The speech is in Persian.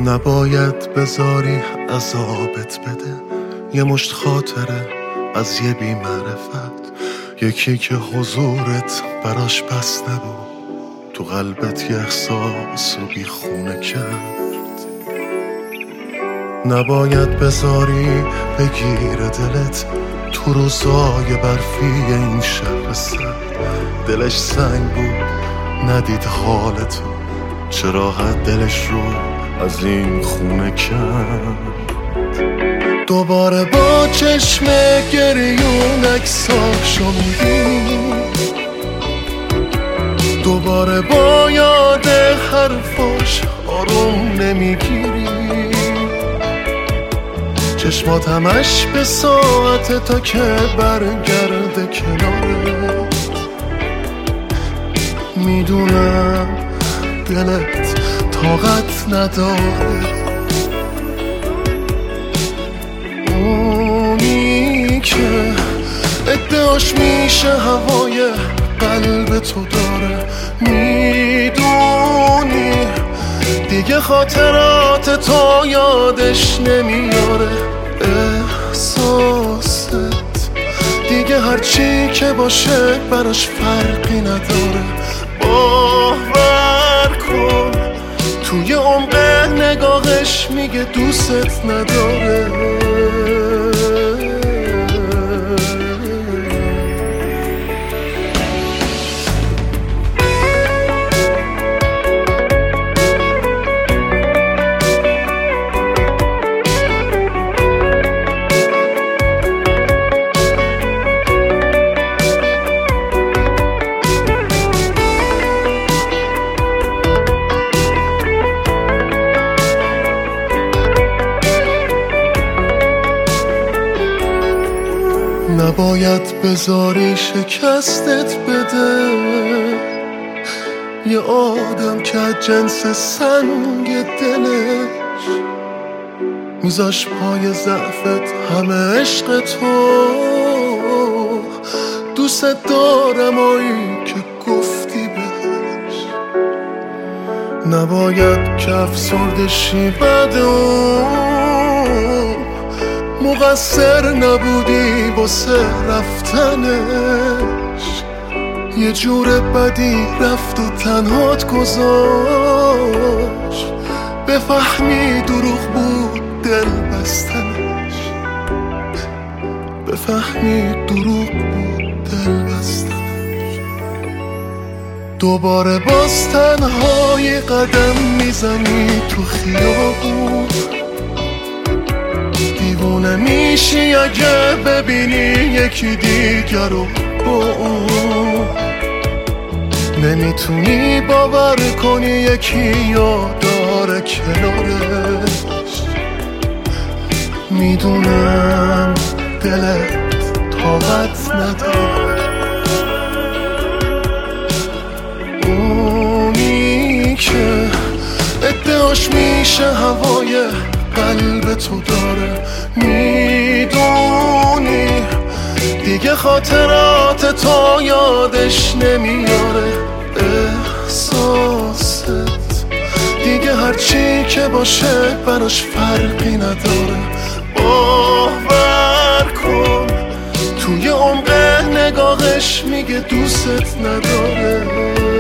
نباید بذاری عذابت بده یه مشت خاطره از یه بی معرفت، یکی که حضورت براش بس نبود، تو قلبت یه احساس و بی خونه کرد. نباید بذاری بگیر دلت تو روزای برفی این شهر سرد، دلش سنگ بود ندید حالتو، چراغت دلش رو از این خونه کرد. دوباره با چشم گریون عکساشو میبینی، دوباره با یاد حرفاش آروم نمیگیری، چشمات همش به ساعت تا که برگرده کنارت. میدونم دلت طاقت نداره، اونی که ادعاش میشه هوای قلب تو داره. میدونی دیگه خاطرات تو یادش نمیاره، احساست دیگه هرچی که باشه براش فرقی نداره. باور کن توی عمق نگاهش میگه دوست نداره. نباید بذاری شکستت بده یه آدم که جنس سنگ دلش، میذاش پای ضعفت همه عشق تو. دوست دارم آیی که گفتی بهش، نباید که افسرده شی بعد مقصر نبودی واسه رفتنش، یه جور بدی رفت و تنهات گذاشت، بفهمی دروغ بود دل بستنش، بفهمی دروغ بود دل بستنش. دوباره باز تنهایی قدم میزنی تو خیابون، دیوونه میشی اگه ببینی یکی دیگر رو با اون، نمیتونی باور کنی یکی یاداره کنارش. میدونم دلت طاقت نداره، اونی که ادعاش میشه هوای قلب تو داره. میدونی دیگه خاطرات تو یادش نمیاره، احساست دیگه هرچی که باشه براش فرقی نداره. باور کن توی عمق نگاهش میگه دوست نداره.